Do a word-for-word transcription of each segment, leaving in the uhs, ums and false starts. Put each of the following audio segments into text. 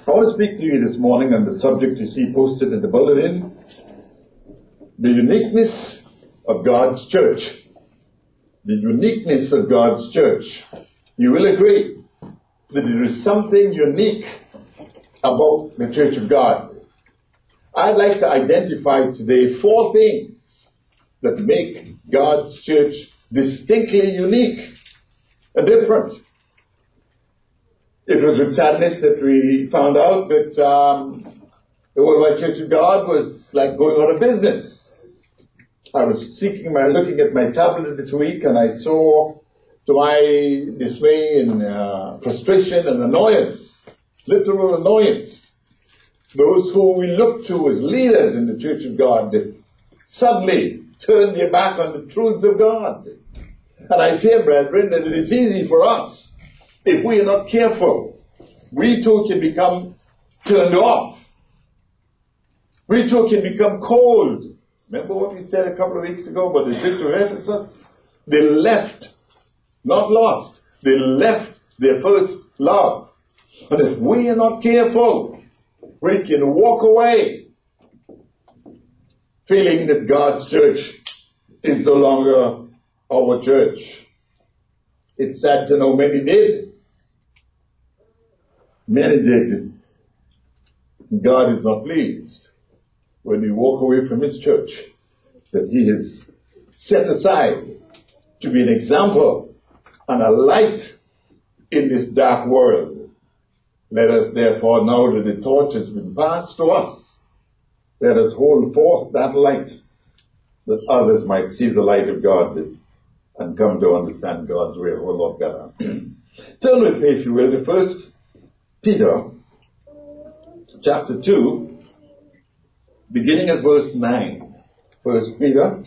I want to speak to you this morning on the subject you see posted in the bulletin, the uniqueness of God's church. The uniqueness of God's church. You will agree that there is something unique about the Church of God. I'd like to identify today four things that make God's church distinctly unique and different. It was with sadness that we found out that um, the Worldwide Church of God was like going out of business. I was seeking my, looking at my tablet this week, and I saw, to my dismay and uh, frustration and annoyance, literal annoyance, those who we look to as leaders in the Church of God suddenly turn their back on the truths of God. And I fear, brethren, that it is easy for us, if we are not careful, we too can become turned off. We too can become cold. Remember what we said a couple of weeks ago about the Church of Ephesus? They left, not lost, they left their first love. And if we are not careful, we can walk away feeling that God's church is no longer our church. It's sad to know many did. Many did. God is not pleased when we walk away from His church that He has set aside to be an example and a light in this dark world. Let us therefore, now that the torch has been passed to us, let us hold forth that light that others might see the light of God and come to understand God's will a lot better. Turn with me, if you will, to First Peter chapter two, beginning at verse nine. First Peter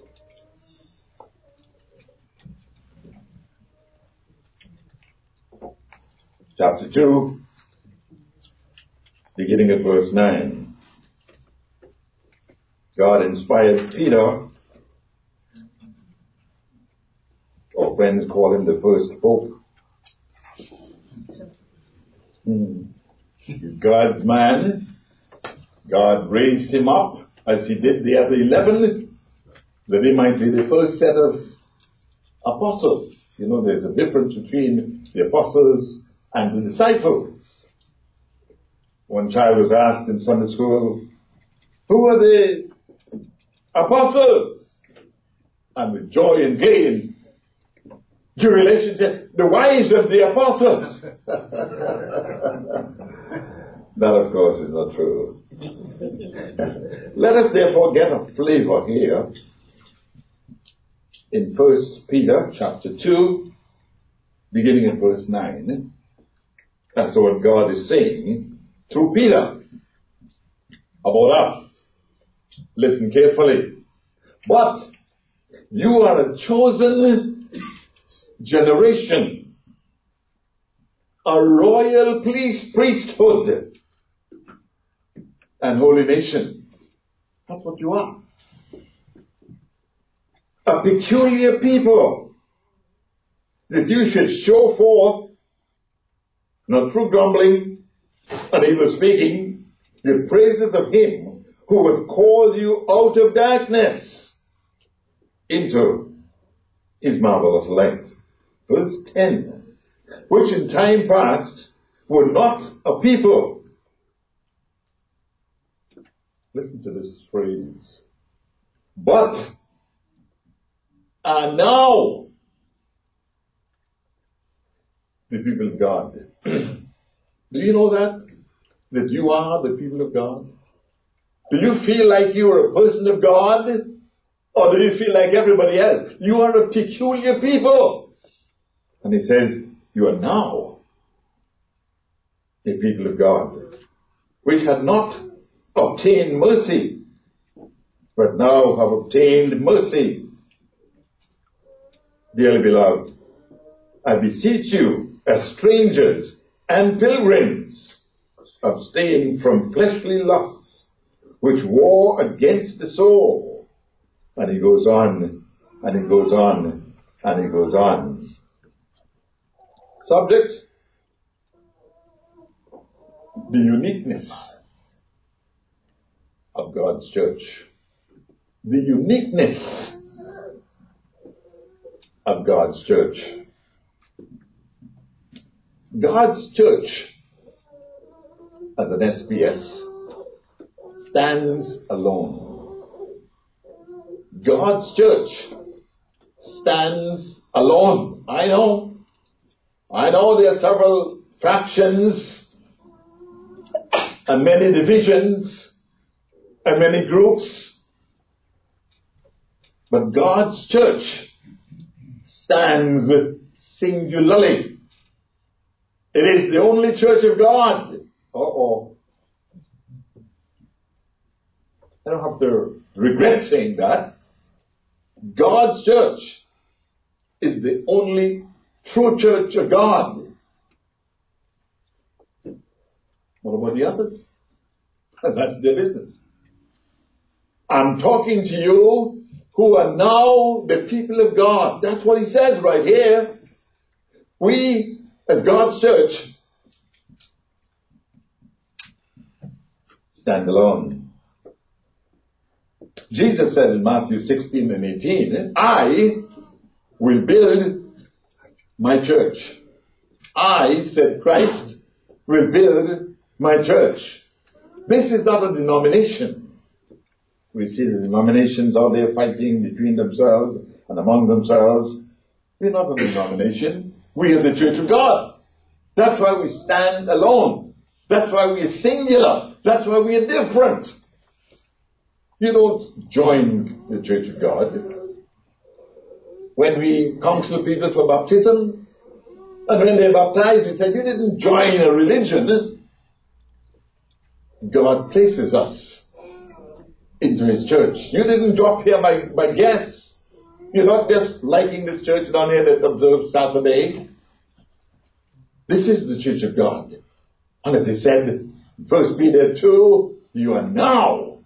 chapter two, beginning at verse nine. God inspired Peter, or friends call him the first pope. Hmm. God's man. God raised him up, as He did the other eleven, that he might be the first set of apostles. You know, there's a difference between the apostles and the disciples. One child was asked in Sunday school, who are the apostles? And with joy and glee and jubilation said, the wives of the apostles. That, of course, is not true. Let us therefore get a flavor here in First Peter chapter two, beginning at verse nine, as to what God is saying through Peter about us. Listen carefully. But you are a chosen generation, a royal priesthood, and holy nation. That's what you are. A peculiar people, that you should show forth, not through grumbling and evil speaking, the praises of Him who hath called you out of darkness into His marvelous light. Verse ten, which in time past were not a people. Listen to this phrase. But are now the people of God. Do you know that? That you are the people of God? Do you feel like you are a person of God? Or do you feel like everybody else? You are a peculiar people. And He says, you are now the people of God, which had not obtained mercy, but now have obtained mercy. Dearly beloved, I beseech you, as strangers and pilgrims, abstain from fleshly lusts, which war against the soul. And he goes on, and he goes on, and he goes on. Subject, the uniqueness of God's church. The uniqueness of God's church. God's church, as an S B S, stands alone. God's church stands alone. I know. I know there are several fractions and many divisions and many groups. But God's church stands singularly. It is the only church of God. Uh-oh. I don't have to regret saying that. God's church is the only true church of God. What about the others? That's their business. I'm talking to you who are now the people of God. That's what he says right here. We, as God's church, stand alone. Jesus said in Matthew sixteen and eighteen, I will build my church. I, said Christ, will build my church. This is not a denomination. We see the denominations out there fighting between themselves and among themselves. We're not a denomination. We are the church of God. That's why we stand alone. That's why we are singular. That's why we are different. You don't join the church of God. When we counsel people for baptism, and when they're baptized, we say, you didn't join a religion. God places us into his church. You didn't drop here by, by guess. You're not just liking this church down here that observes Saturday. This is the church of God. And as he said in First Peter two, you are now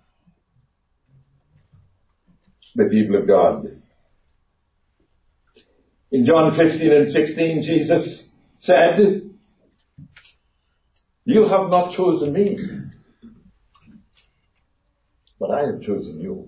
the people of God. In John fifteen and sixteen, Jesus said, you have not chosen me, but I have chosen you.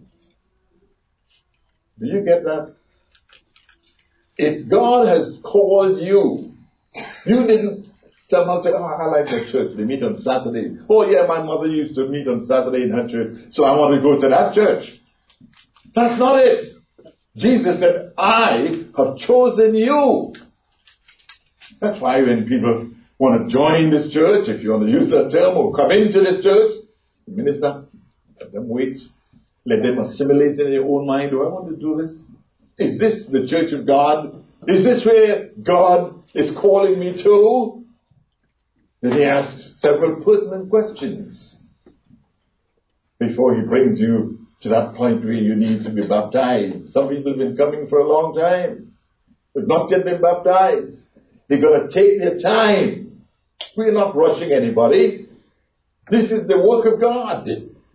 Do you get that? If God has called you, you didn't someone say, oh, I like that church. They meet on Saturdays. Oh yeah, my mother used to meet on Saturday in her church, so I want to go to that church. That's not it. Jesus said, I have chosen you. That's why when people want to join this church, if you want to use that term, or come into this church, the minister, let them wait. Let them assimilate in their own mind. Do I want to do this? Is this the church of God? Is this where God is calling me to? Then he asks several pertinent questions before he brings you to that point where you need to be baptized. Some people have been coming for a long time, but not yet been baptized. They're going to take their time. We're not rushing anybody. This is the work of God.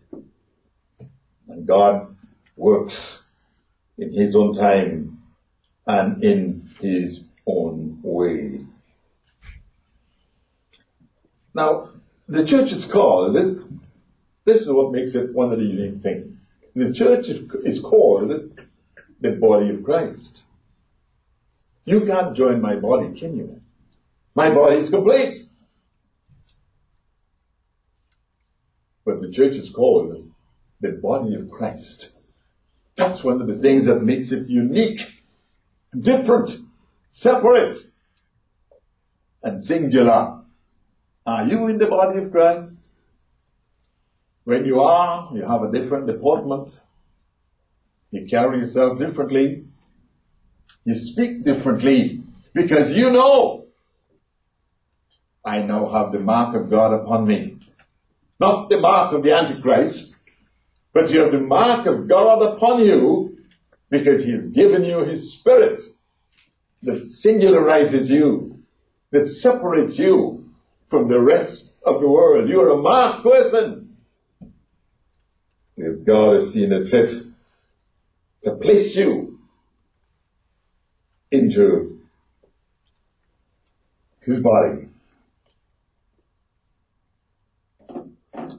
And God works in his own time and in his own way. Now, the church is called, this is what makes it one of the unique things. The church is called the body of Christ. You can't join my body, can you? My body is complete. But the church is called the body of Christ. That's one of the things that makes it unique, different, separate, and singular. Are you in the body of Christ? When you are, you have a different deportment. You carry yourself differently. You speak differently. Because you know, I now have the mark of God upon me. Not the mark of the Antichrist, but you have the mark of God upon you because he has given you his Spirit that singularizes you, that separates you from the rest of the world. You're a marked person. Because God has seen it fit to place you into his body.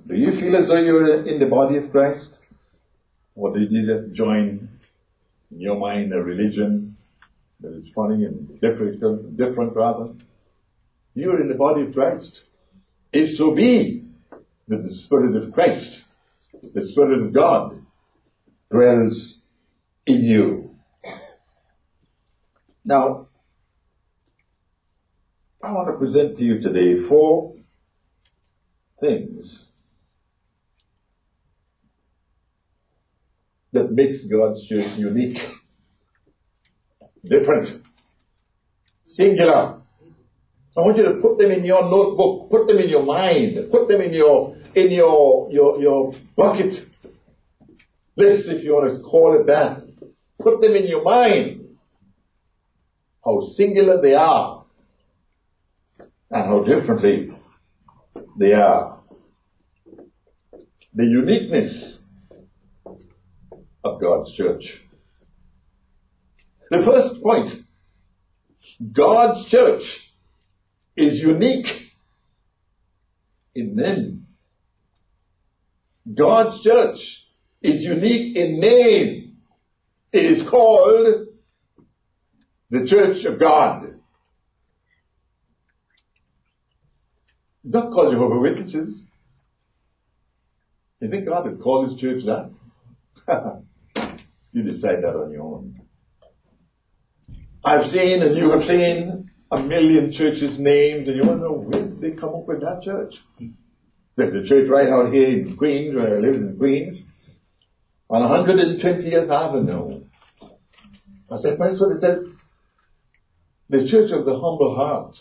Do you feel as though you're in the body of Christ? Or did you just join, in your mind, a religion that is funny and different, different rather? You're in the body of Christ. If so be that the Spirit of Christ, the Spirit of God, dwells in you. Now, I want to present to you today four things that makes God's church unique, different, singular. I want you to put them in your notebook, put them in your mind, put them in your in your your your bucket list, if you want to call it that. Put them in your mind. How singular they are and how differently they are. The uniqueness of God's church. The first point, God's church is unique in name. God's church is unique in name. It is called the Church of God. It's not called Jehovah's Witnesses. You think God would call his church that? You decide that on your own. I've seen and you have seen a million churches named, and you want to know where did they come up with that church? There's a church right out here in Queens, where I live in Queens, on one hundred twentieth Avenue. I said, that's what it says. The Church of the Humble Heart.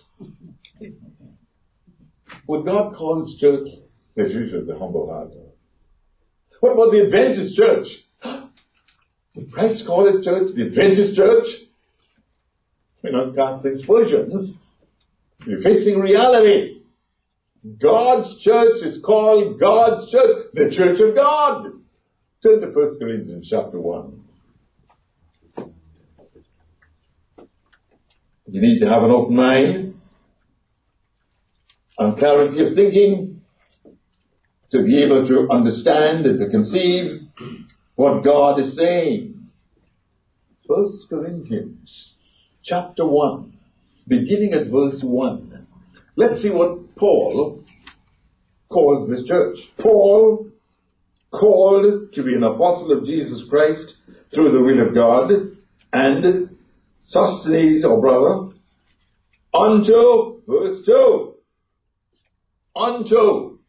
Would God call his church the Church of the Humble Heart? What about the Adventist Church? Would Christ call his church the Adventist Church? We're not casting aspersions. We're facing reality. God's church is called God's church, the Church of God. Turn to First Corinthians chapter one. You need to have an open mind and clarity of thinking to be able to understand and to conceive what God is saying. First Corinthians chapter one, beginning at verse one. Let's see what Paul calls this church. Paul, called to be an apostle of Jesus Christ through the will of God, and Sosthenes, or brother, unto, verse two, unto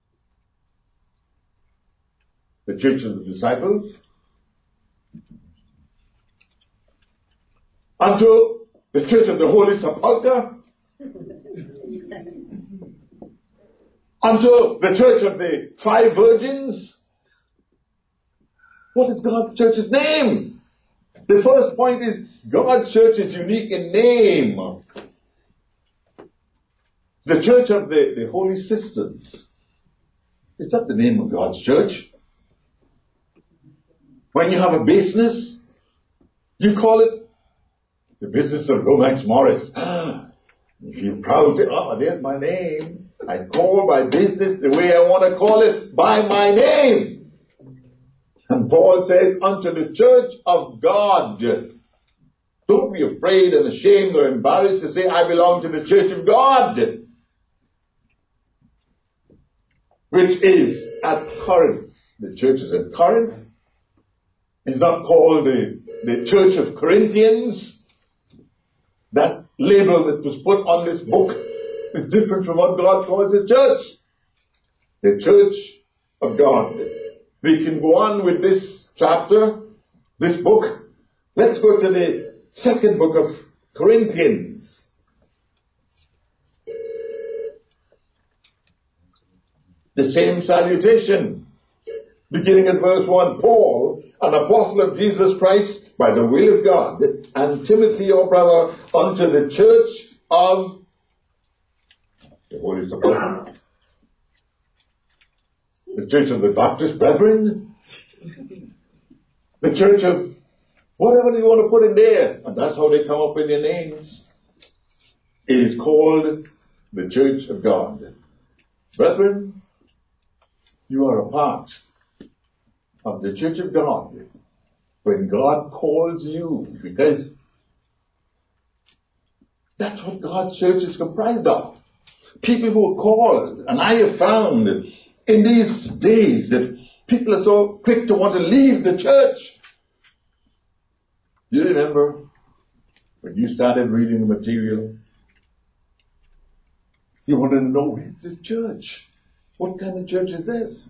the church of the disciples, unto the church of the Holy Sepulchre, unto the church of the five virgins. What is God's church's name? The first point is God's church is unique in name. The church of the, the Holy Sisters. Is that the name of God's church? When you have a business, you call it the business of Lomax Morris. You feel proud to, oh, there's my name. I call my business the way I want to call it, by my name. And Paul says, unto the church of God. Don't be afraid and ashamed or embarrassed to say, I belong to the church of God, which is at Corinth. The church is at Corinth. It's not called the, the Church of Corinthians. That label that was put on this book is different from what God calls his church. The church of God. We can go on with this chapter, this book. Let's go to the second book of Corinthians. The same salutation. Beginning at verse one, Paul, an apostle of Jesus Christ, by the will of God, and Timothy, your brother, unto the church of the Holy Sepulchre, the church of the Baptist Brethren, the church of whatever you want to put in there, and that's how they come up with their names. It is called the Church of God. Brethren, You are a part of the Church of God when God calls you, because that's what God's church is comprised of. People who are called. And I have found in these days that people are so quick to want to leave the church. Do you remember when you started reading the material? You wanted to know, where's this church? What kind of church is this?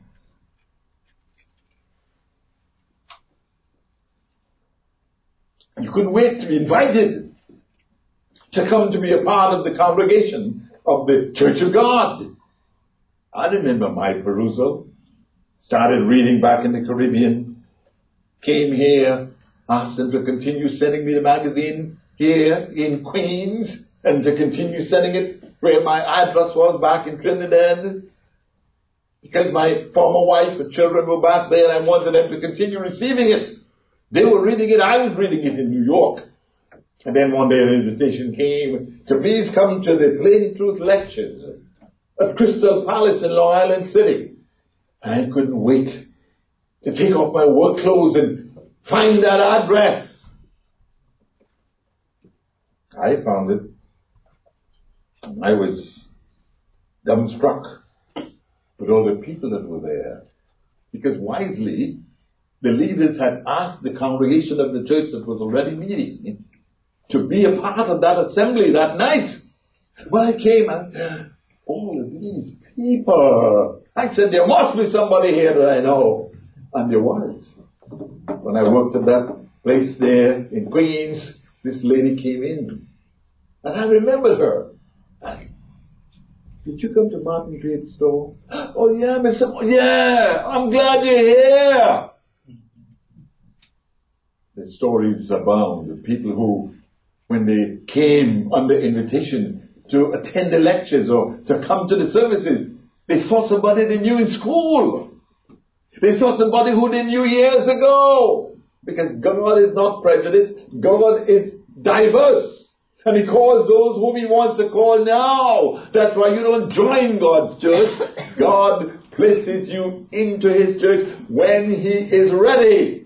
You couldn't wait to be invited to come to be a part of the congregation of the Church of God. I remember my perusal. Started reading back in the Caribbean. Came here. Asked them to continue sending me the magazine here in Queens. And to continue sending it where my address was back in Trinidad. Because my former wife and children were back there, I wanted them to continue receiving it. They were reading it. I was reading it in New York. And then one day an invitation came to please come to the Plain Truth Lectures at Crystal Palace in Long Island City. I couldn't wait to take off my work clothes and find that address. I found it. I was dumbstruck with all the people that were there. Because wisely, the leaders had asked the congregation of the church that was already meeting to be a part of that assembly that night. When I came, and all of these people, I said, there must be somebody here that I know. And there was. When I worked at that place there in Queens, this lady came in. And I remembered her. I, Did you come to Martin Trade's store? Oh yeah, Mister Mo- yeah, I'm glad you're here. The stories abound of people who, when they came under invitation to attend the lectures or to come to the services, they saw somebody they knew in school. They saw somebody who they knew years ago. Because God is not prejudiced. God is diverse. And He calls those whom He wants to call now. That's why you don't join God's church. God places you into His church when He is ready.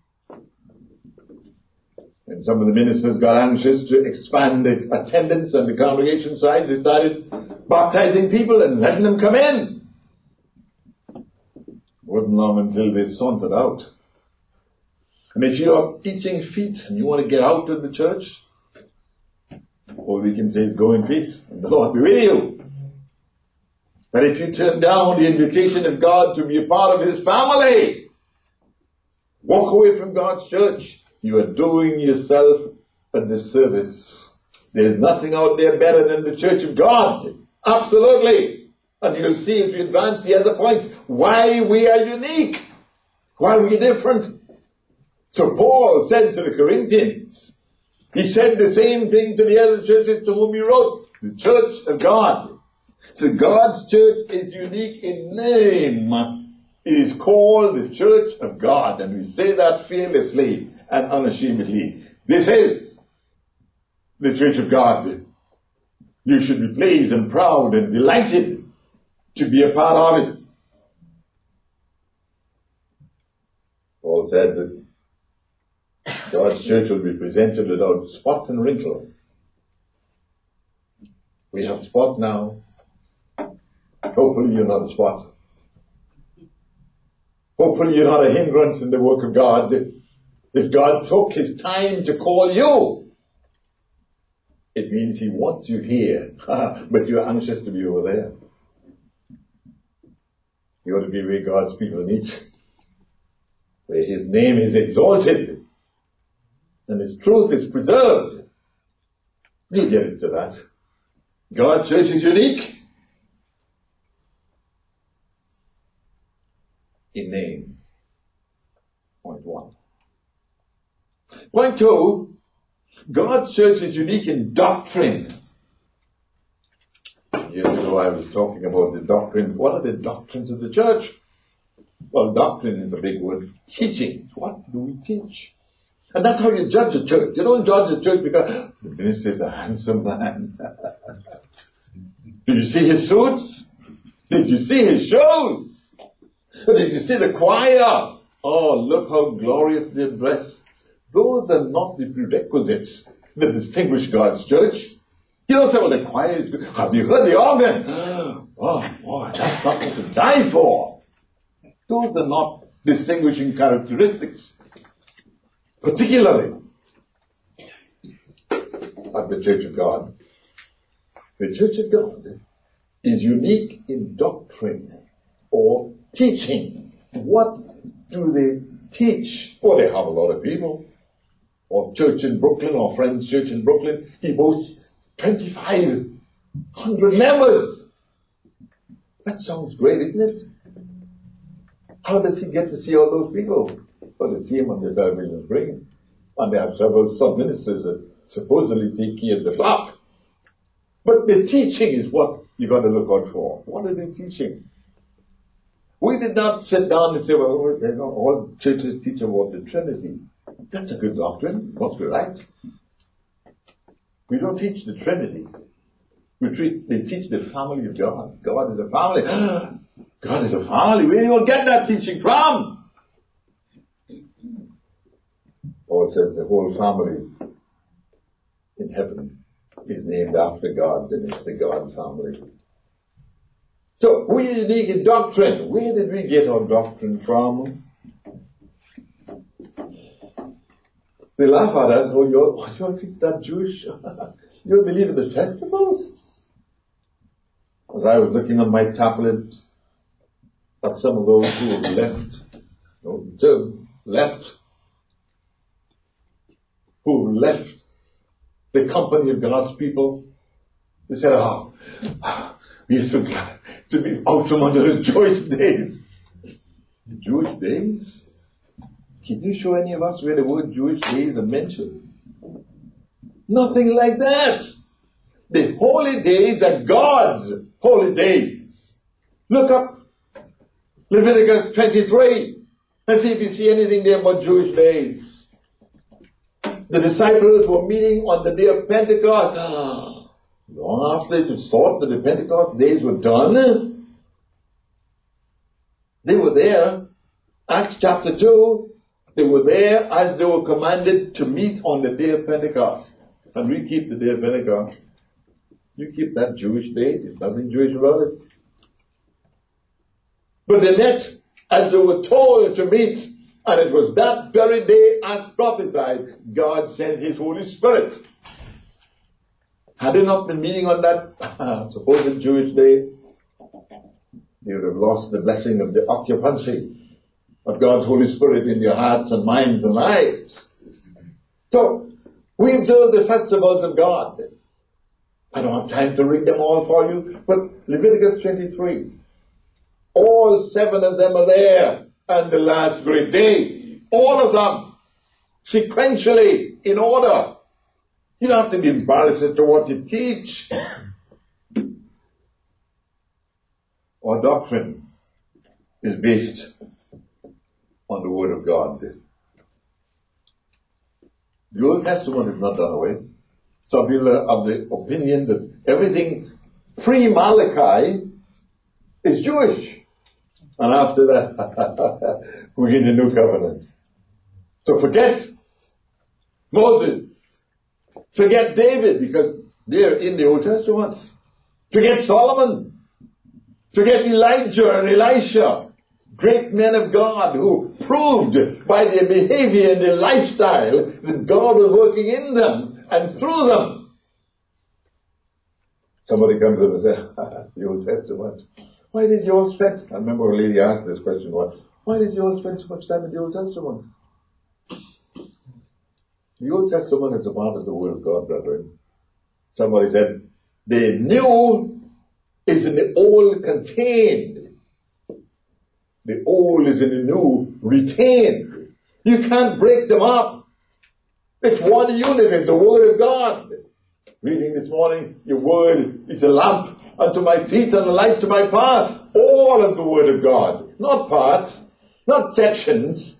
When some of the ministers got anxious to expand the attendance on the congregation size, they started baptizing people and letting them come in. It wasn't long until they sauntered out. And if you are teaching feet and you want to get out of the church, all we can say is go in peace and the Lord be with you. But if you turn down the invitation of God to be a part of His family, walk away from God's church, you are doing yourself a disservice. There's nothing out there better than the Church of God. Absolutely. And you'll see as we advance the other points why we are unique. Why we're different. So Paul said to the Corinthians, he said the same thing to the other churches to whom he wrote, the Church of God. So God's church is unique in name. It is called the Church of God, and we say that fearlessly and unashamedly. This is the Church of God. You should be pleased and proud and delighted to be a part of it. Paul said that God's church will be presented without spot and wrinkle. We have spots now. Hopefully you're not a spot. Hopefully you're not a hindrance in the work of God. If God took His time to call you, it means He wants you here, but you're anxious to be over there. You ought to be where God's people meet, where His name is exalted and His truth is preserved. You get into that. God's church is unique in name. Point one. Point two, God's church is unique in doctrine. Years ago I was talking about the doctrine. What are the doctrines of the church? Well, doctrine is a big word. Teaching. What do we teach? And that's how you judge a church. You don't judge a church because the minister is a handsome man. Did you see his suits? Did you see his shoes? Did you see the choir? Oh, look how glorious they're dressed. Those are not the prerequisites that distinguish God's church. You don't say, well, the choir is good. Have you heard the organ? Oh, boy, that's something to die for. Those are not distinguishing characteristics. Particularly of the Church of God. The Church of God is unique in doctrine or teaching. What do they teach? Oh, they have a lot of people. Or church in Brooklyn, or Friends Church in Brooklyn, he boasts twenty-five hundred members. That sounds great, isn't it? How does he get to see all those people? Well, they see him on the television screen. And they have several sub-ministers that supposedly take care of the flock. But the teaching is what you got to look out for. What are they teaching? We did not sit down and say, well, you know, all churches teach about the Trinity. That's a good doctrine. Must be right. We don't teach the Trinity. We treat, they teach the family of God. God is a family. God is a family. Where do you get that teaching from? Paul says the whole family in heaven is named after God, and it's the God family. So, we are unique in doctrine. Where did we get our doctrine from? They laugh at us. Oh, you're, oh, you're that Jewish. You don't believe in the festivals? As I was looking on my tablet at some of those who have left, no, still left, who have left the company of God's people, they said, oh, we are so glad to be out from under the Jewish days. The Jewish days? Can you show any of us where the word Jewish days are mentioned? Nothing like that. The holy days are God's holy days. Look up Leviticus twenty-three and see if you see anything there about Jewish days. The disciples were meeting on the day of Pentecost. Long after it was thought that the Pentecost days were done, they were there. Acts chapter two, they were there as they were commanded to meet on the day of Pentecost. And we keep the day of Pentecost. You keep that Jewish day. There's nothing Jewish about it. But the next, as they were told to meet, and it was that very day as prophesied, God sent His Holy Spirit. Had they not been meeting on that supposed Jewish day, they would have lost the blessing of the occupancy of God's Holy Spirit in your hearts and minds and lives. So, we observe the festivals of God. I don't have time to read them all for you, but Leviticus twenty-three. All seven of them are there on the last great day. All of them. Sequentially, in order. You don't have to be embarrassed as to what you teach. Our doctrine is based on the Word of God. The Old Testament is not done away. Some people are of the opinion that everything pre-Malachi is Jewish. And after that, we're in the New Covenant. So forget Moses. Forget David, because they're in the Old Testament. Forget Solomon. Forget Elijah and Elisha. Great men of God who proved by their behavior and their lifestyle that God was working in them and through them. Somebody comes in and says, that's the Old Testament. Why did you all spend, I remember a lady asked this question once, why did you all spend so much time in the Old Testament? The Old Testament is a part of the Word of God, brethren. Somebody said, the new is in the old contained. The old is in the new retained. You can't break them up. It's one unit, it's the Word of God. Reading this morning, your Word is a lamp unto my feet and a light to my path. All of the Word of God. Not parts, not sections.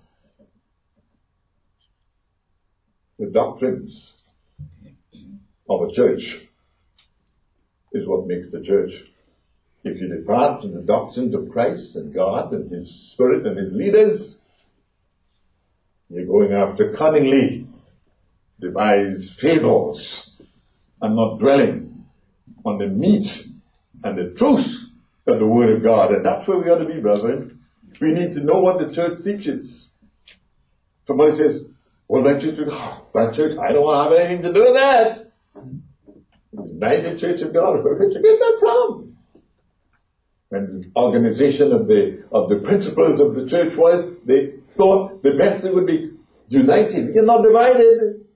The doctrines of a church is what makes the church. If you depart from the doctrines of Christ and God and His Spirit and His leaders, you're going after cunningly devised fables and not dwelling on the meat and the truth of the Word of God. And that's where we ought to be, brethren. We need to know what the church teaches. Somebody says, well, that church, oh, that church, I don't want to have anything to do with that. United Church of God, where did you get that from? And the organization of the of the principles of the church was, they thought the best would be united. You're not divided.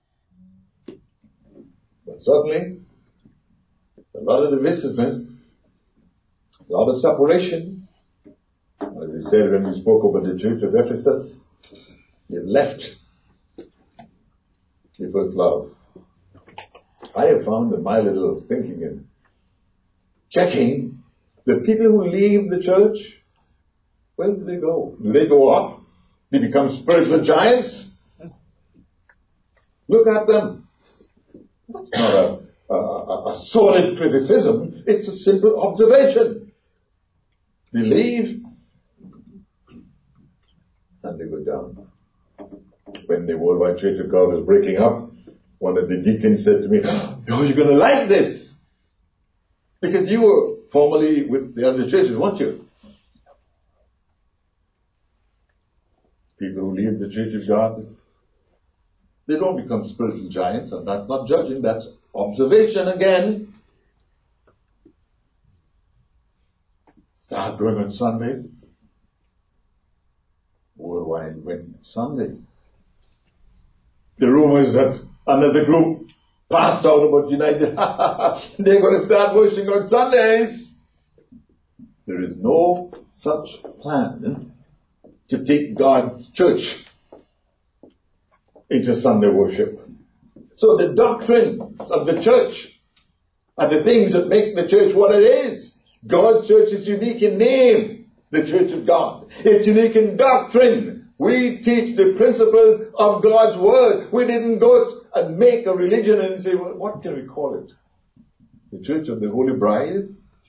But certainly, a lot of divisiveness, a lot of separation. As we said when we spoke about the church of Ephesus, they left the first love. I have found in my little thinking and checking, the people who leave the church, where do they go? Do they go up? They become spiritual giants? Look at them. That's not a, a, a solid criticism. It's a simple observation. They leave and they go down. When the Worldwide Church of God was breaking up, one of the deacons said to me, oh, you're going to like this. Because you were formerly with the other churches, weren't you? People who leave the Church of God, they don't become spiritual giants, and that's not judging, that's observation again. Start going on Sunday. Worldwide went Sunday. The rumors that another group passed out about United, they're going to start worshiping on Sundays. There is no such plan to take God's church into Sunday worship. So the doctrines of the church are the things that make the church what it is. God's church is unique in name, the Church of God. It's unique in doctrine. We teach the principles of God's Word. We didn't go and make a religion and say, well, what can we call it? The Church of the Holy Bride?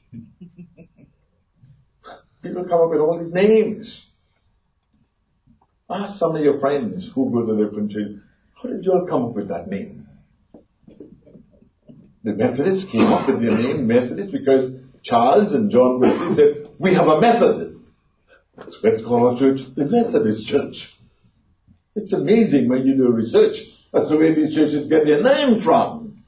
People come up with all these names. Ask some of your friends who go to different churches, how did you all come up with that name? The Methodists came up with their name Methodist because Charles and John Wesley said, we have a method. So let's call our church the Methodist Church. It's amazing when you do research. That's the way these churches get their name from.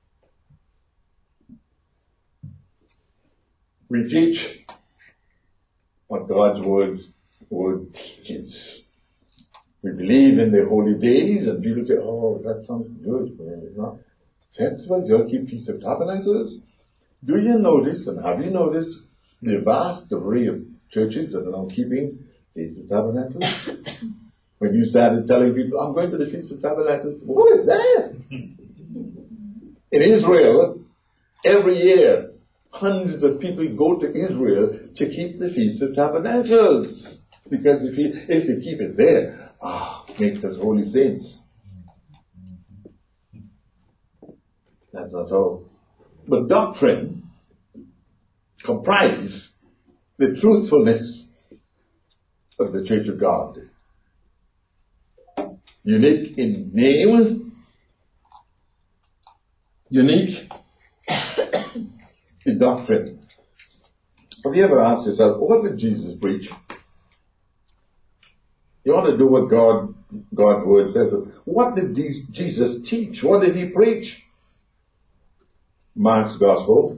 We teach what God's word, word teaches. We believe in the holy days, and people say, oh, that sounds good. Well, it's not. Festivals, you all keep Feast of Tabernacles. Do you notice, and have you noticed, the vast array of churches that are now keeping Feast of Tabernacles? When you started telling people, I'm going to the Feast of Tabernacles, what is that? In Israel, every year, hundreds of people go to Israel to keep the Feast of Tabernacles. Because if, you, if they keep it there, ah, it makes us holy saints. That's not all. But doctrine comprises the truthfulness of the Church of God. Unique in name, unique in doctrine. Have you ever asked yourself, what did Jesus preach? You want to do what God, God's word says. What did Jesus teach? What did he preach? Mark's Gospel,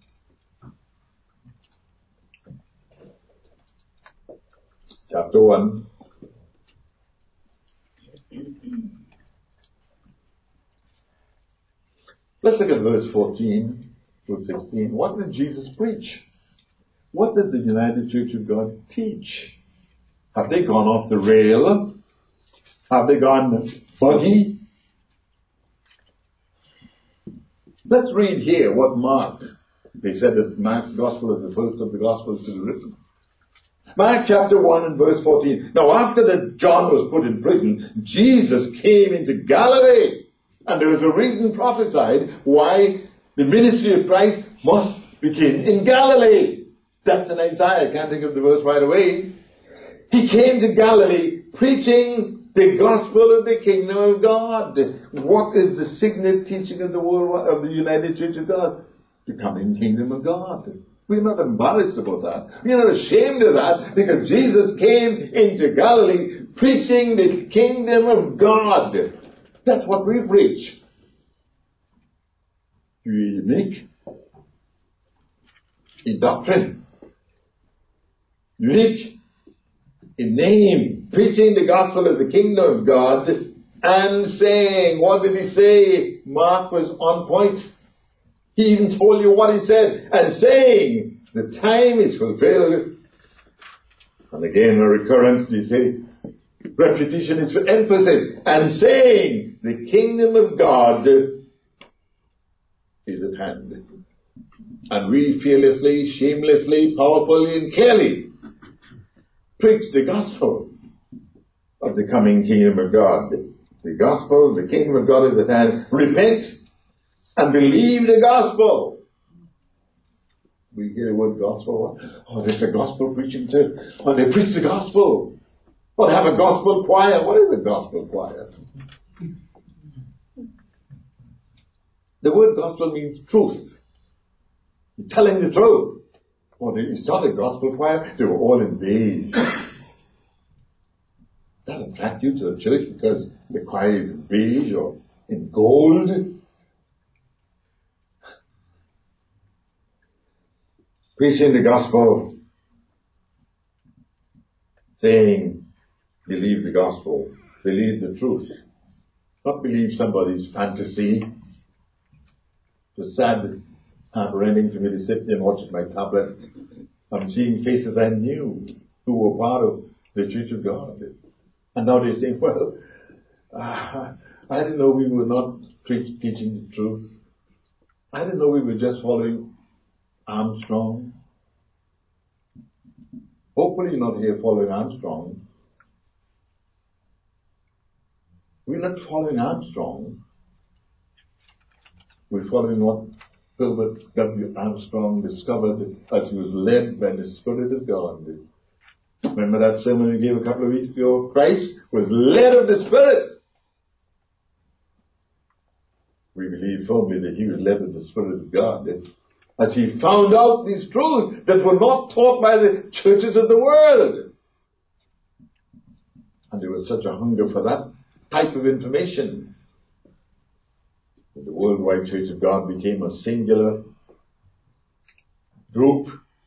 chapter one. Let's look at verse fourteen through sixteen. What did Jesus preach? What does the United Church of God teach? Have they gone off the rail? Have they gone buggy? Let's read here what Mark, they said that Mark's Gospel is the first of the Gospels to be written. Mark chapter one and verse fourteen. Now after that John was put in prison, Jesus came into Galilee. And there was a reason prophesied why the ministry of Christ must became in Galilee. That's in Isaiah. I can't think of the verse right away. He came to Galilee preaching the gospel of the kingdom of God. What is the signet teaching of the world, of the United Church of God? The coming kingdom of God. We're not embarrassed about that. We're not ashamed of that, because Jesus came into Galilee preaching the kingdom of God. That's what we preach. We're unique in doctrine, unique in name, preaching the gospel of the kingdom of God, and saying, what did he say? Mark was on point. He even told you what he said, and saying, the time is fulfilled. And again, a recurrence, you say, repetition is for emphasis, and saying, the kingdom of God is at hand. And we fearlessly, shamelessly, powerfully, and clearly preach the gospel of the coming kingdom of God. The gospel, the kingdom of God is at hand. Repent and believe the gospel. We hear the word gospel. Oh, there's a gospel preaching too. Oh, they preach the gospel. Oh, they have a gospel choir. What is a gospel choir? The word gospel means truth. You're telling the truth. Oh, you saw the gospel choir? They were all in beige. That attract you to a church because the choir is in beige or in gold? Preaching the gospel, saying, believe the gospel, believe the truth, not believe somebody's fantasy. It's sad, heart-rending for me to sit there and watch my tablet. I'm seeing faces I knew who were part of the Church of God. And now they're saying, well, uh, I didn't know we were not preach, teaching the truth. I didn't know we were just following Armstrong. Hopefully you're not here following Armstrong. We're not following Armstrong. We're following what Herbert W. Armstrong discovered as he was led by the Spirit of God. Remember that sermon we gave a couple of weeks ago? Christ was led of the Spirit. We believe firmly that he was led of the Spirit of God, as he found out these truths that were not taught by the churches of the world. And there was such a hunger for that type of information that the worldwide Church of God became a singular group,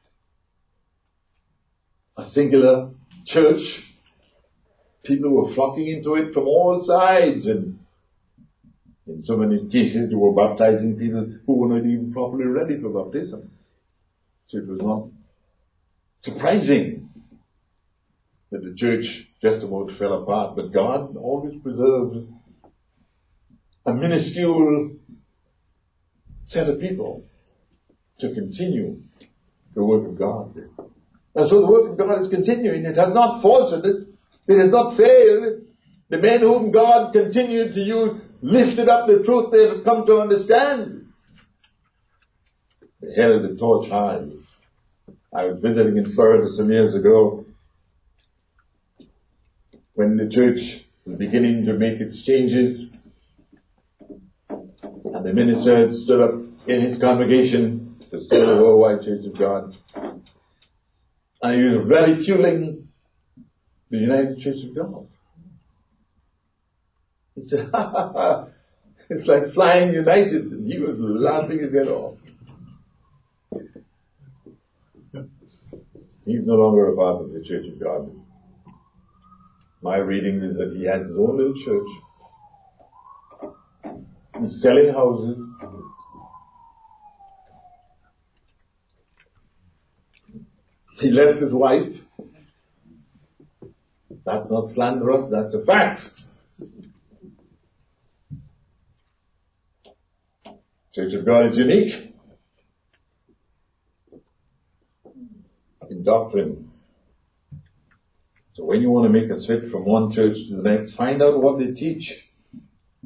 a singular church. People were flocking into it from all sides, and in so many cases they were baptizing people who were not even properly ready for baptism. So it was not surprising that the church just about fell apart, but God always preserved a minuscule set of people to continue the work of God. And so the work of God is continuing. It has not faltered. It has not failed. The men whom God continued to use lifted up the truth they have come to understand. They held the torch high. I was visiting in Florida some years ago when the church was beginning to make its changes, and the minister stood up in his congregation, the still worldwide Church of God, and he was ridiculing the United Church of God. He said, ha ha ha, it's like flying united, and he was laughing his head off. He's no longer a part of the Church of God. My reading is that he has his own little church. He's selling houses. He left his wife. That's not slanderous, that's a fact. Church of God is unique in doctrine. So when you want to make a switch from one church to the next, find out what they teach.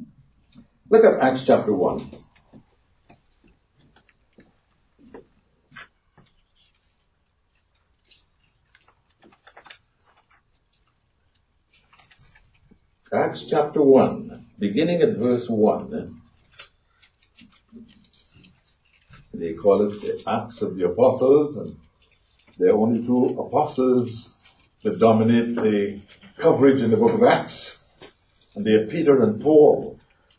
Look at Acts chapter one. Acts chapter one, beginning at verse one. They call it the Acts of the Apostles, and there are only two apostles that dominate the coverage in the book of Acts, and they are Peter and Paul.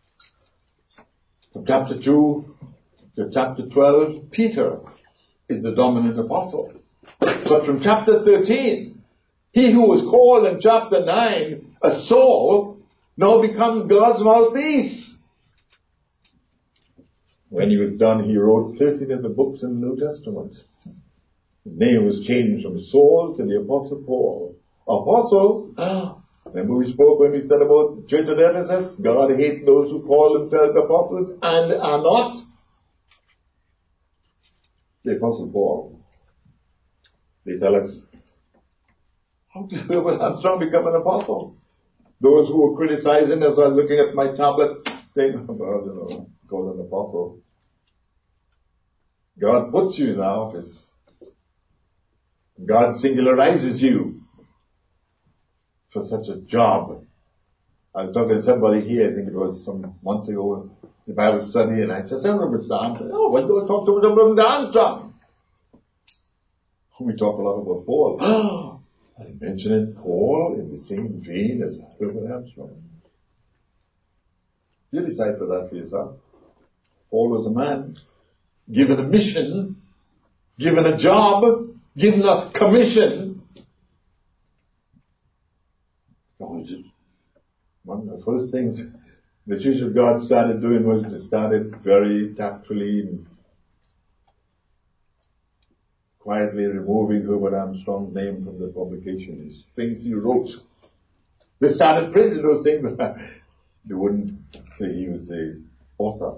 From chapter two to chapter twelve, Peter is the dominant apostle. But from chapter thirteen, he who was called in chapter nine a Saul now becomes God's mouthpiece. When he was done, he wrote thirteen of the books in the New Testament. His name was changed from Saul to the Apostle Paul. Apostle? Ah, remember we spoke when we said about the church at Ephesus? God hates those who call themselves apostles and are not. The Apostle Paul. They tell us, how did Herbert Armstrong become an apostle? Those who were criticizing as I was looking at my tablet, saying, oh, well, you know, called an apostle. God puts you in the office. God singularizes you for such a job. I was talking to somebody here, I think it was some months ago, in Bible study, and I said, Senator Mister Armstrong, oh, why don't I talk to Mister Armstrong? We talk a lot about Paul. I mentioned Paul in the same vein as Herbert Armstrong. You decipher that for yourself. Paul was a man given a mission, given a job, given a commission. One of the first things the Church of God started doing was to start it very tactfully and quietly removing Herbert Armstrong's name from the publications, things he wrote. They started printing those things, but they wouldn't say he was the author.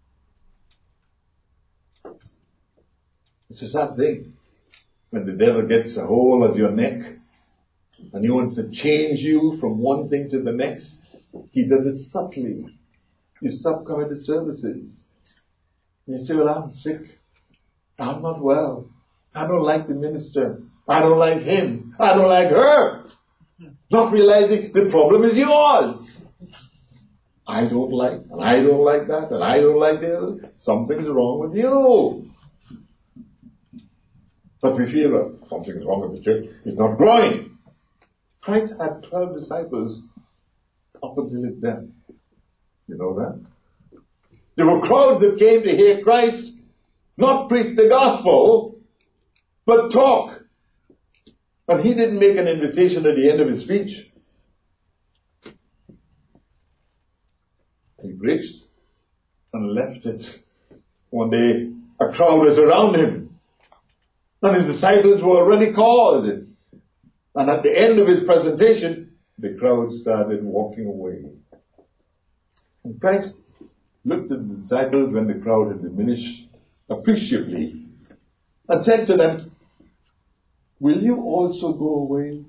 It's a sad thing when the devil gets a hold of your neck and he wants to change you from one thing to the next. He does it subtly. You stop coming to services. You say, well, I'm sick. I'm not well. I don't like the minister. I don't like him. I don't like her. Not realizing the problem is yours. I don't like, and I don't like that, and I don't like the other. Something's wrong with you. But we feel that something's wrong with the church. It's not growing. Christ had twelve disciples up until his death. You know that? There were crowds that came to hear Christ not preach the gospel, but talk. And he didn't make an invitation at the end of his speech. He preached and left it. One day, a crowd was around him. And his disciples were already called. And at the end of his presentation, the crowd started walking away. And Christ looked at the disciples when the crowd had diminished appreciably and said to them, will you also go away?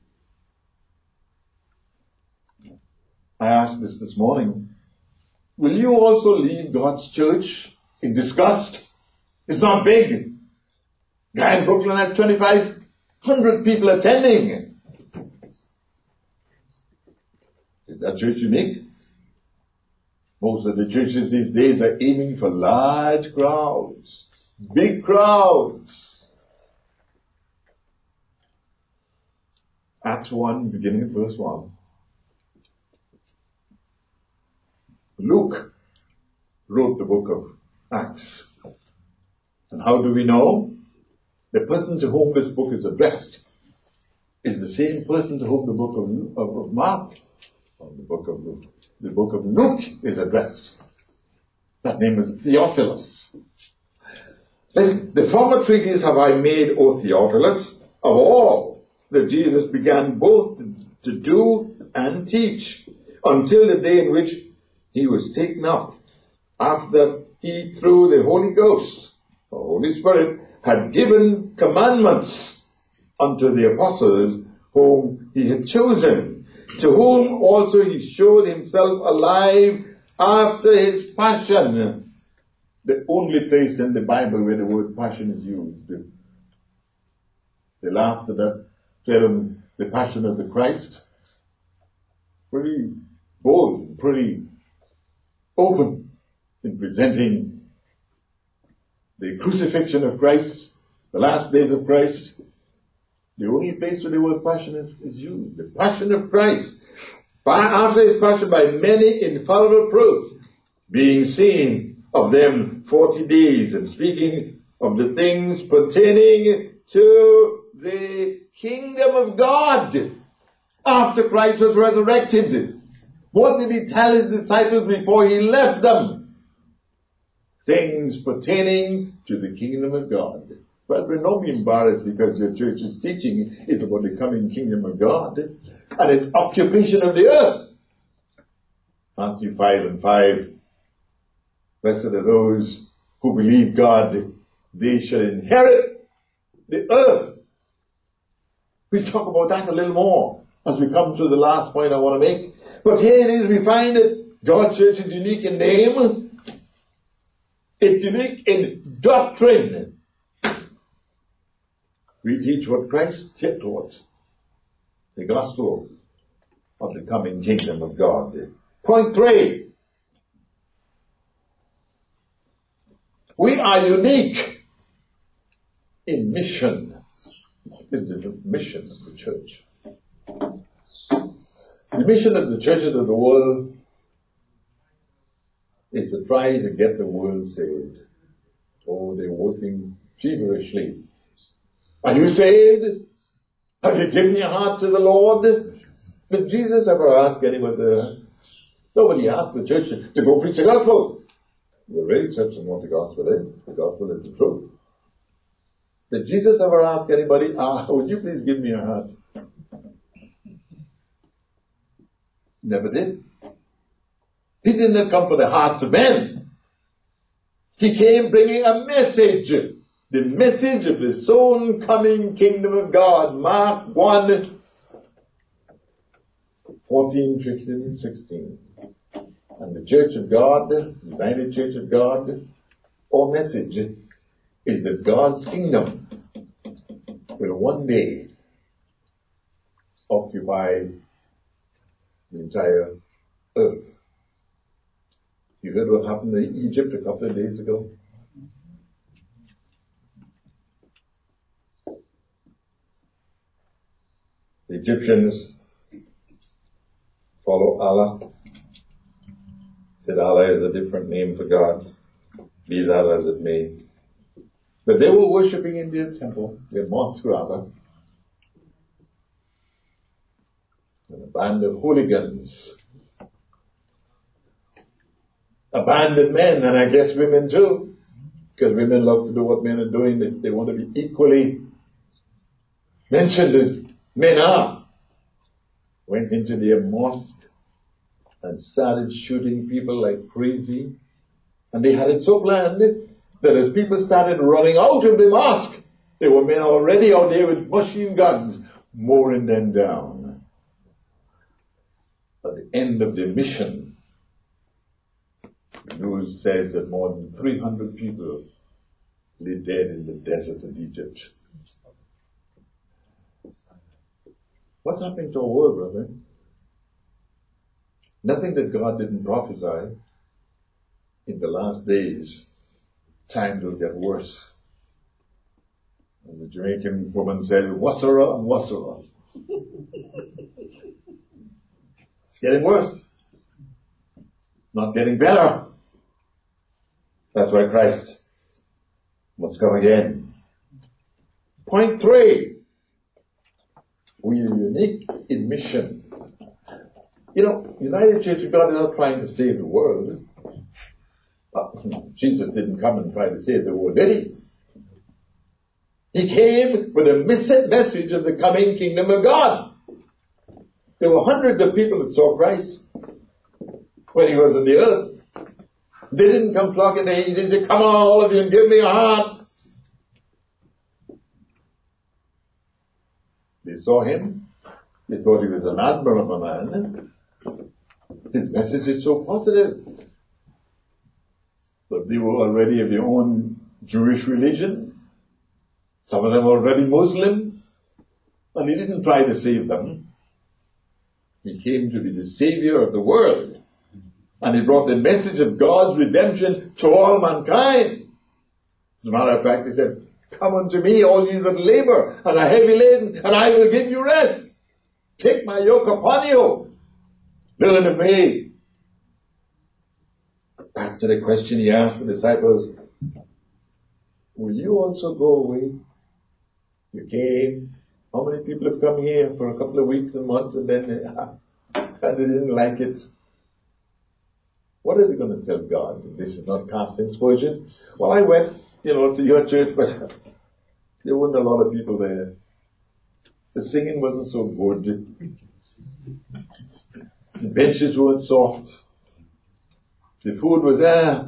I asked this this morning. Will you also leave God's church in disgust? It's not big. Guy in Brooklyn had twenty-five hundred people attending. Is that church unique? Most of the churches these days are aiming for large crowds, big crowds. Acts one, beginning at verse one. Luke wrote the book of Acts. And how do we know? The person to whom this book is addressed is the same person to whom the book of, of, of Mark, or the book of Luke, the book of Luke is addressed. That name is Theophilus. Listen, the former treatise have I made, O Theophilus, of all that Jesus began both to do and teach, until the day in which he was taken up, after he, through the Holy Ghost, the Holy Spirit, had given commandments unto the apostles whom he had chosen, to whom also he showed himself alive after his passion. The only place in the Bible where the word passion is used. They laughed at that film, The Passion of the Christ. pretty bold, pretty open in presenting the crucifixion of Christ, the last days of Christ. The only place where the word passion is, is used. The passion of Christ. After his passion, by many infallible proofs, being seen of them forty days, and speaking of the things pertaining to the kingdom of God. After Christ was resurrected, what did he tell his disciples before he left them? Things pertaining to the kingdom of God. Brethren, don't be embarrassed because your church's teaching is about the coming kingdom of God and its occupation of the earth. Matthew five and five. Blessed are those who believe God, they shall inherit the earth. We'll talk about that a little more as we come to the last point I want to make. But here it is, we find that God's church is unique in name. It's unique in doctrine. We teach what Christ taught, the gospel of the coming kingdom of God. Point three. We are unique in mission. What is the mission of the church? The mission of the churches of the world is to try to get the world saved. Oh, they're working feverishly. Are you saved? Have you given your heart to the Lord? Did Jesus ever ask anybody there? Nobody asked the church to go preach the gospel. The real church is what the gospel is. The gospel is the truth. Did Jesus ever ask anybody, ah, would you please give me your heart? Never did. He did not come for the hearts of men. He came bringing a message. The message of the soon coming kingdom of God. Mark one, fourteen, fifteen, and sixteen. And the church of God, the United Church of God, our message is that God's kingdom will one day occupy the entire earth. You heard what happened in Egypt a couple of days ago? The Egyptians follow Allah. Said Allah is a different name for God. Be that as it may. But they were worshipping in their temple, their mosque rather. And a band of hooligans, abandoned men, and I guess women too, because women love to do what men are doing. They, they want to be equally mentioned as men are. Went into their mosque and started shooting people like crazy. And they had it so planned that as people started running out of the mosque, there were men already out there with machine guns, mowing them down. At the end of the mission, the news says that more than three hundred people lay dead in the desert of Egypt. What's happening to our world, brother? Nothing that God didn't prophesy. In the last days, times will get worse. As the Jamaican woman said, wassera and wassera. It's getting worse. Not getting better. That's why Christ must come again. Point three. We are unique in mission. You know, United Church of God is not trying to save the world. Uh, Jesus didn't come and try to save the world, did he? He came with a message of the coming kingdom of God. There were hundreds of people that saw Christ when he was on the earth. They didn't come flocking to him. He said, come on, all of you, and give me your heart. They saw him. They thought he was an admiral of a man. His message is so positive. But they were already of their own Jewish religion. Some of them were already Muslims. And he didn't try to save them. He came to be the Savior of the world. And he brought the message of God's redemption to all mankind. As a matter of fact, he said, come unto me, all you that labor and are heavy laden, and I will give you rest. Take my yoke upon you. Learn of me. Back to the question he asked the disciples, will you also go away? You came. How many people have come here for a couple of weeks and months and then and they didn't like it? What are they going to tell God? This is not casting aspersions. Well, I went, you know, to your church, but there weren't a lot of people there. The singing wasn't so good. The benches weren't soft. The food was, ah.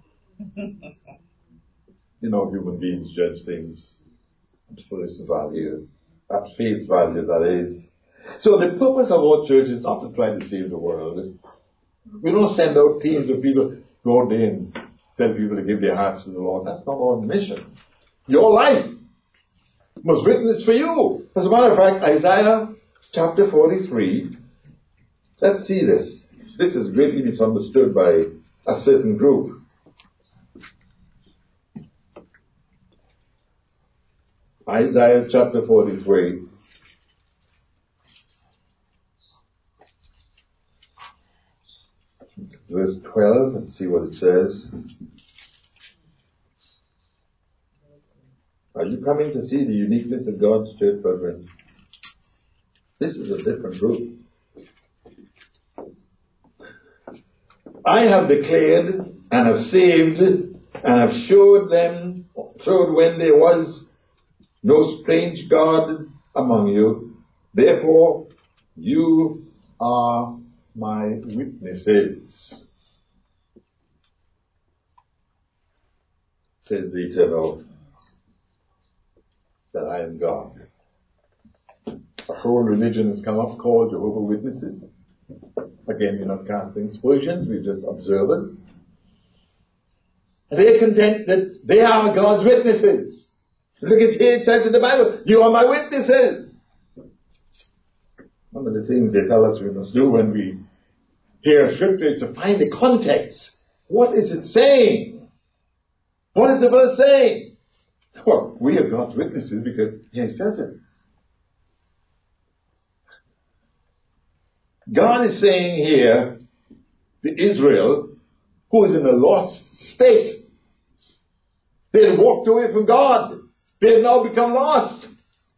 You know, human beings judge things at face value. At face value, that is. So the purpose of our church is not to try to save the world. We don't send out teams of people, go out there and tell people to give their hearts to the Lord. That's not our mission. Your life must witness for you. As a matter of fact, Isaiah chapter forty-three, let's see this. This is greatly misunderstood by a certain group. Isaiah chapter forty-three. Verse twelve, and see what it says. Are you coming to see the uniqueness of God's church, brethren? This is a different group. I have declared and have saved and have showed them, showed when there was no strange God among you. Therefore, you are my witnesses, says the Eternal, that I am God. A whole religion has come up called Jehovah's Witnesses. Again, we're not casting aspersions, we're just observers. They're content that they are God's witnesses. Look at here, it says in the Bible, you are my witnesses. One of the things they tell us we must do when we hear a scripture is to find the context. What is it saying? What is the verse saying? Well, we are God's witnesses because here it says it. God is saying here to Israel, who is in a lost state. They had walked away from God. They have now become lost.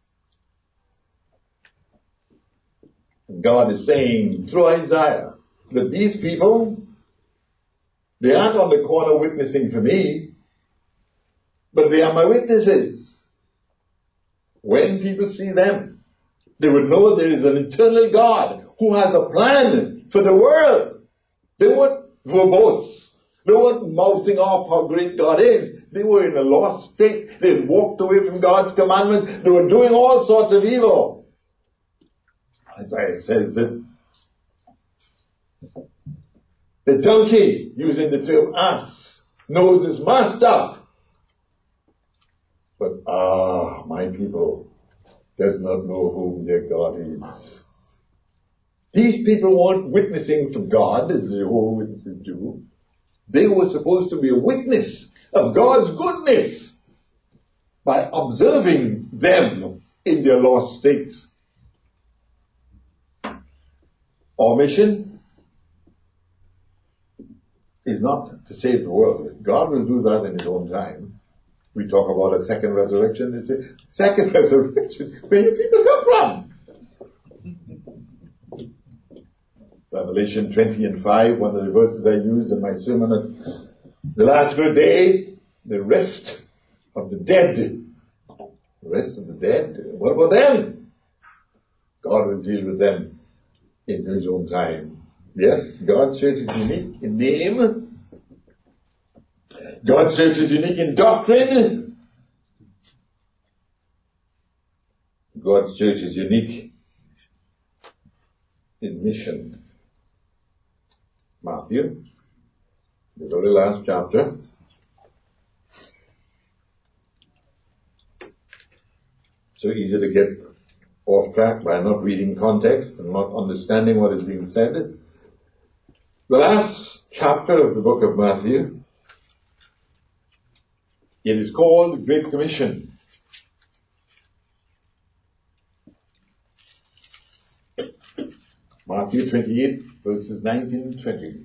And God is saying through Isaiah that these people, they aren't on the corner witnessing for me, but they are my witnesses. When people see them, they would know there is an eternal God who has a plan for the world. They weren't verbose. They weren't mouthing off how great God is. They were in a lost state. They had walked away from God's commandments. They were doing all sorts of evil. Isaiah says that the donkey, using the term ass, knows his master. But ah, my people does not know whom their God is. These people weren't witnessing to God as the Jehovah's Witnesses do. They were supposed to be a witness of God's goodness by observing them in their lost states. Our mission is not to save the world. God will do that in His own time. We talk about a second resurrection. It's a second resurrection. Where do people come from? Revelation twenty and five, one of the verses I used in my sermon at the last good day, the rest of the dead. The rest of the dead? What about them? God will deal with them in His own time. Yes, God's church is unique in name. God's church is unique in doctrine. God's church is unique in mission. Matthew, the very last chapter. So easy to get off track by not reading context and not understanding what is being said. The last chapter of the book of Matthew, it is called the Great Commission. Matthew twenty-eight, verses nineteen and twenty.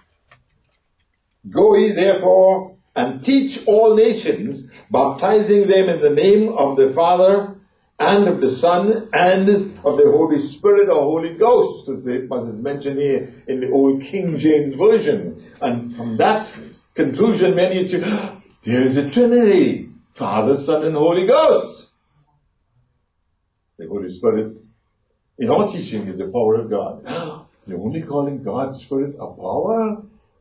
Go ye therefore and teach all nations, baptizing them in the name of the Father and of the Son and of the Holy Spirit or Holy Ghost, as is mentioned here in the old King James Version. And from that conclusion, many would say, there is a Trinity, Father, Son, and Holy Ghost. The Holy Spirit, in our teaching, is the power of God. You're only calling God's Spirit a power?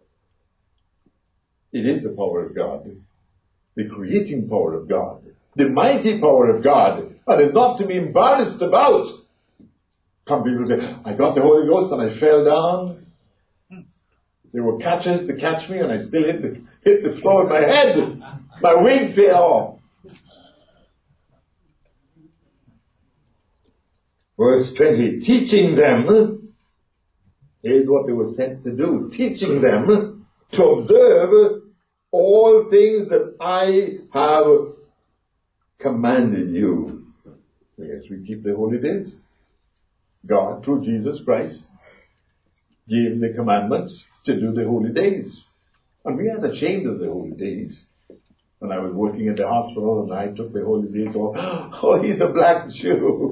It is the power of God, the creating power of God, the mighty power of God, and it's not to be embarrassed about. Some people say, I got the Holy Ghost and I fell down. There were catches to catch me and I still hit the, hit the floor with my head. My wing fell off. Verse twenty, teaching them, here's what they were sent to do, teaching them to observe all things that I have commanded you. Yes, we keep the holy days. God, through Jesus Christ, gave the commandments to do the holy days. And we aren't ashamed of the holy days. When I was working at the hospital and I took the holy days off, oh, he's a black Jew.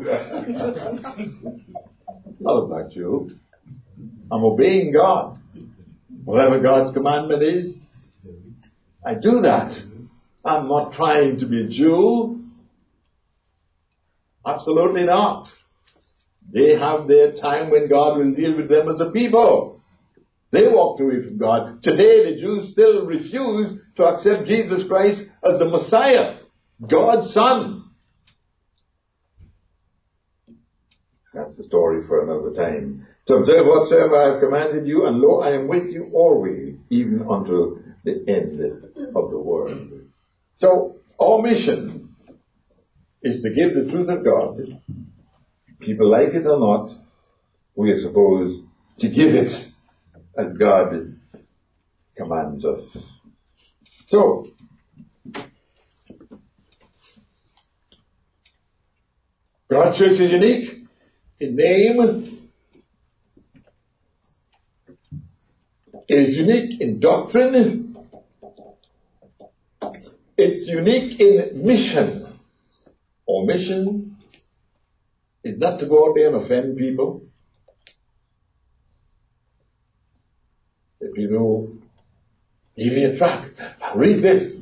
Not a black Jew. I'm obeying God. Whatever God's commandment is, I do that. I'm not trying to be a Jew. Absolutely not. They have their time when God will deal with them as a people. They walked away from God. Today the Jews still refuse to accept Jesus Christ as the Messiah, God's Son. That's a story for another time. To observe whatsoever I have commanded you, and lo, I am with you always, even unto the end of the world. So, our mission is to give the truth of God. People like it or not, we are supposed to give it as God commands us. So, God's church is unique in name. It is unique in doctrine. It's unique in mission. Our mission is not to go out there and offend people. The people give me a tract. Read this.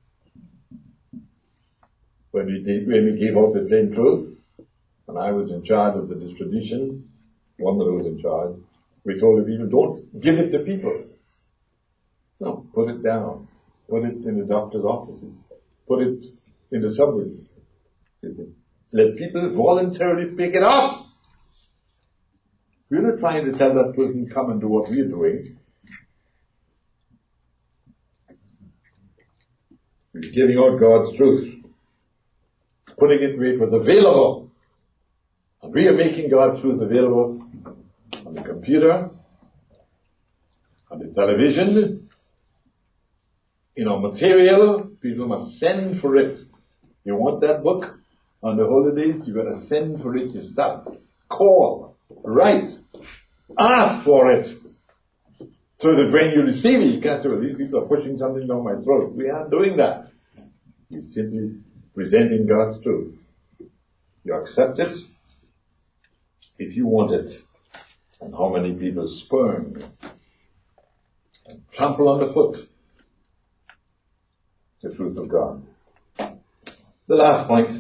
When we, did, when we gave out the plain truth, and I was in charge of the distribution, one that was in charge, we told the people, don't give it to people. No, put it down. Put it in the doctor's offices. Put it in the subways. Let people voluntarily pick it up. We're not trying to tell that person, come and do what we're doing. We're giving out God's truth. Putting it where it was available. And we are making God's truth available on the computer, on the television, in our material. People must send for it. You want that book on the holidays, you got to send for it yourself. Call, write, ask for it. So that when you receive it, you can't say, well, these people are pushing something down my throat. We aren't doing that. We're simply presenting God's truth. You accept it if you want it. And how many people spurn and trample underfoot the truth of God. The last point,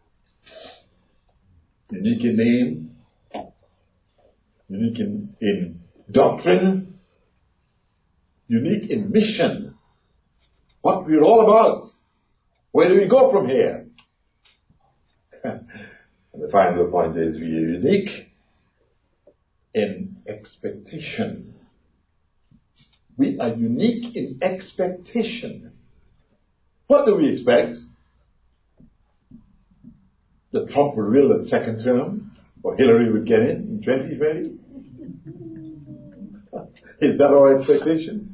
unique in name, unique in, in doctrine, unique in mission, what we're all about. Where do we go from here? And the final point is we are unique in expectation. We are unique in expectation. What do we expect? that Trump would win that second term, or Hillary would get in in twenty twenty? Is that our expectation?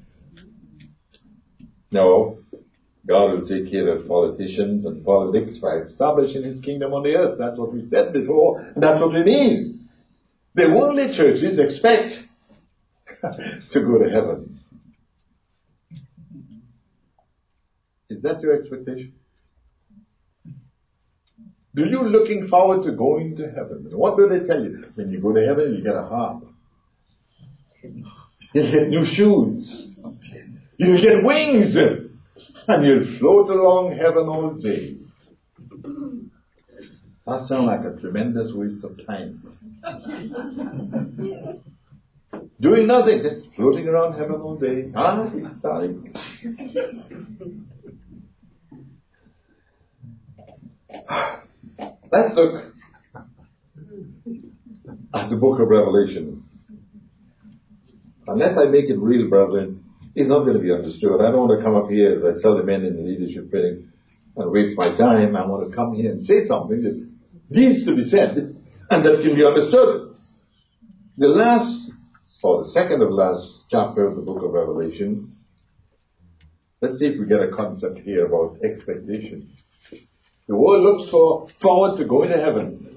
No. God will take care of politicians and politics by establishing His kingdom on the earth. That's what we said before, and that's what we mean. The worldly churches expect to go to heaven. Is that your expectation? Do you looking forward to going to heaven? What do they tell you? When you go to heaven, you get a harp. You'll get new shoes. You'll get wings. And you'll float along heaven all day. That sounds like a tremendous waste of time. Doing nothing, just floating around heaven all day. Ah, it's time. Let's look at the book of Revelation. Unless I make it real, brethren, it's not going to be understood. I don't want to come up here, as I tell the men in the leadership training, and waste my time. I want to come here and say something that needs to be said and that can be understood. The last, or the second of last chapter of the book of Revelation, let's see if we get a concept here about expectation. The world looks for, forward to going to heaven.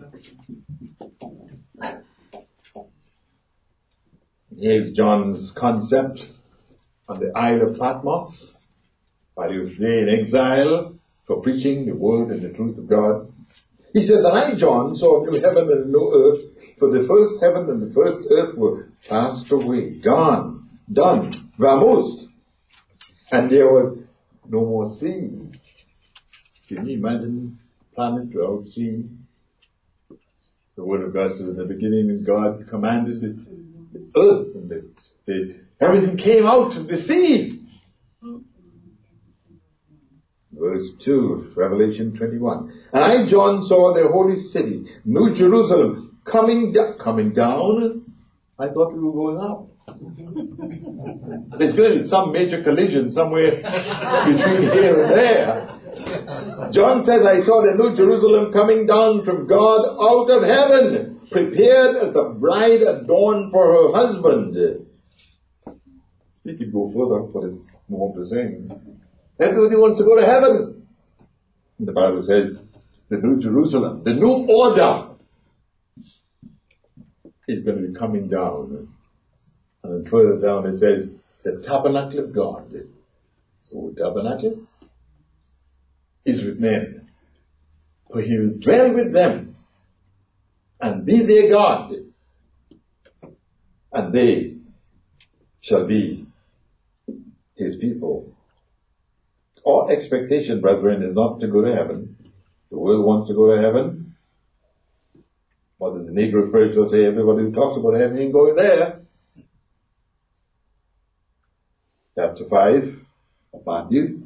Here's John's concept on the Isle of Patmos, while he was there in exile for preaching the word and the truth of God. He says, and I, John, saw a new heaven and a new earth, for the first heaven and the first earth were passed away, gone, done, vamoosed, and there was no more sea. Can you imagine a planet without sea? The word of God says in the beginning, when God commanded the, the earth and the, the everything came out of the sea. Verse two of Revelation twenty-one. And I, John, saw the holy city, New Jerusalem, coming, da- coming down. I thought we were going up. There's going to be some major collision somewhere between here and there. John says, I saw the New Jerusalem coming down from God out of heaven, prepared as a bride adorned for her husband. He could go further, but it's more to say. Everybody wants to go to heaven. The Bible says, the New Jerusalem, the new order is going to be coming down. And then further down it says, the tabernacle of God. So tabernacle is with men. For he will dwell with them and be their God. And they shall be his people. Our expectation, brethren, is not to go to heaven. The world wants to go to heaven. What does the Negro spiritual say? Everybody who talks about heaven ain't going there. Chapter five of Matthew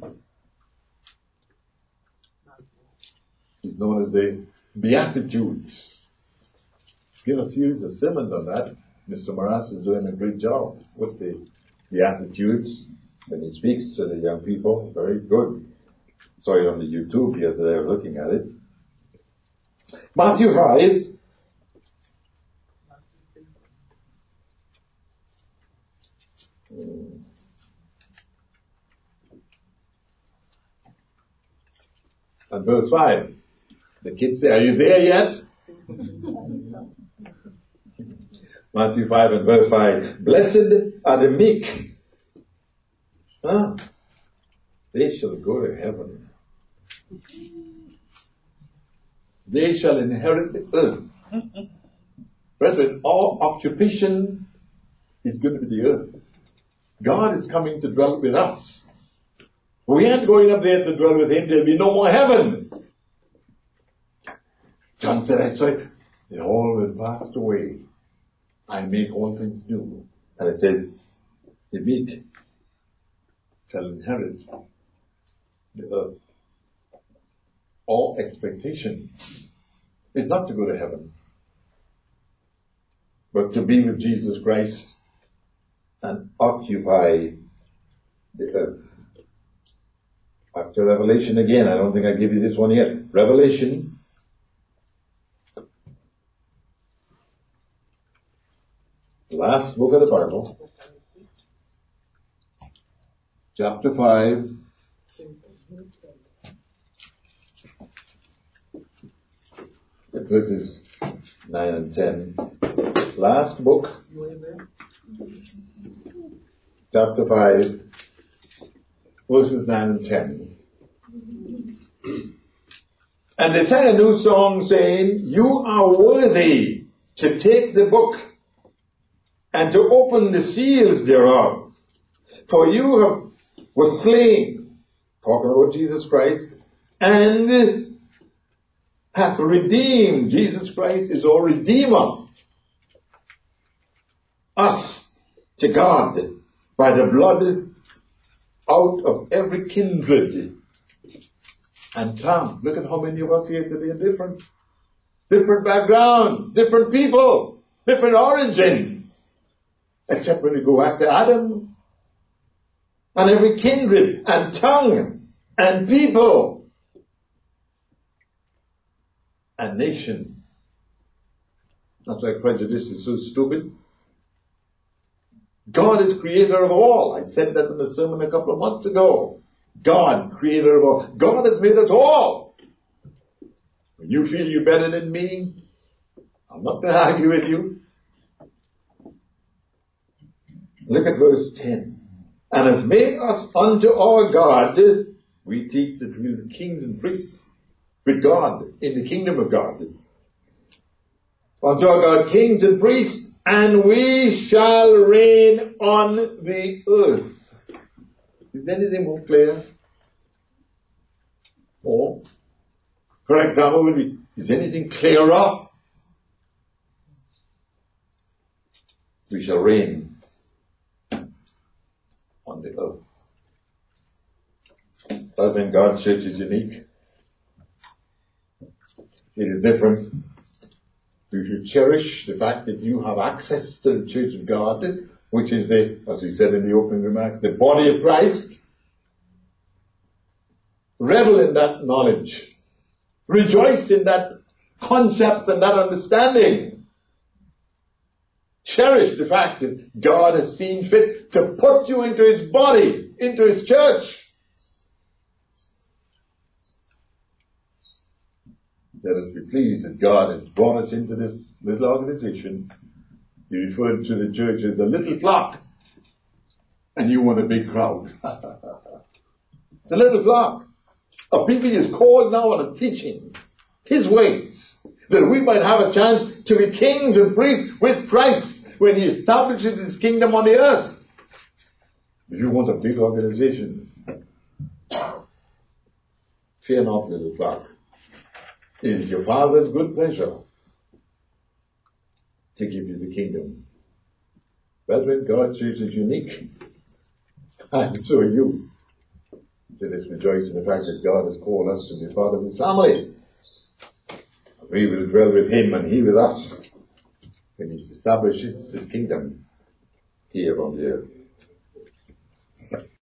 is known as the Beatitudes. Give a series of sermons on that. Mister Morass is doing a great job with the Beatitudes. When he speaks to the young people, very good. Sorry, on the YouTube here today, I'm looking at it. Matthew five. And verse five. The kids say, are you there yet? Matthew five and verse five. Blessed are the meek. Huh? They shall go to heaven. They shall inherit the earth. Brethren, our occupation is going to be the earth. God is coming to dwell with us. We aren't going up there to dwell with him. There'll be no more heaven. John said, I saw it. They all will pass away. I make all things new. And it says, the meek shall inherit the earth. Our expectation is not to go to heaven, but to be with Jesus Christ and occupy the earth. Back to Revelation again. I don't think I give you this one yet. Revelation Last book of the Bible, chapter five, verses nine and ten. Last book, chapter five, verses nine and ten. And they sang a new song saying, you are worthy to take the book and to open the seals thereof. For you have was slain, talking about Jesus Christ, and hath redeemed. Jesus Christ is our Redeemer. Us to God by the blood out of every kindred and tongue. Look at how many of us here today are different. Different backgrounds, different people, different origins. Except when we go back to Adam. And every kindred and tongue and people and nation. That's why prejudice is so stupid. God is creator of all. I said that in the sermon a couple of months ago. God, creator of all. God has made us all. When you feel you're better than me, I'm not going to argue with you. Look at verse ten. And has made us unto our God, we teach that we are kings and priests with God in the kingdom of God. Unto our God, kings and priests, and we shall reign on the earth. Is there anything more clear? Or, correct grammar would be, is anything clearer? We shall reign on the earth. But when God's church is unique, it is different. You should cherish the fact that you have access to the church of God, which is the, as we said in the opening remarks, the body of Christ. Revel in that knowledge. Rejoice in that concept and that understanding. Cherish the fact that God has seen fit to put you into His body, into His church. Let us be pleased that God has brought us into this little organization. He referred to the church as a little flock, and you want a big crowd. It's a little flock of people He is called now and are teaching His ways, that we might have a chance to be kings and priests with Christ when He establishes His kingdom on the earth. If you want a big organization, fear not, little flock. It is your Father's good pleasure to give you the kingdom. Brethren, God's church is unique, and so are you. Let us rejoice in the fact that God has called us to be part of His family. We will dwell with Him and He with us when He establishes His kingdom here on the earth.